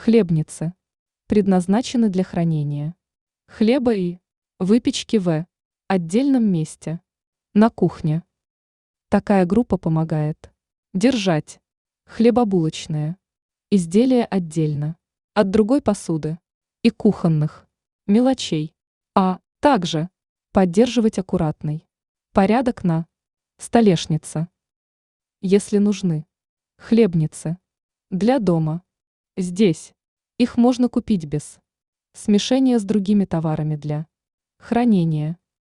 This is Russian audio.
Хлебницы предназначены для хранения хлеба и выпечки в отдельном месте на кухне. Такая группа помогает держать хлебобулочные изделия отдельно от другой посуды и кухонных мелочей, а также поддерживать аккуратный порядок на столешнице. Если нужны хлебницы для дома, здесь их можно купить без смешения с другими товарами для хранения.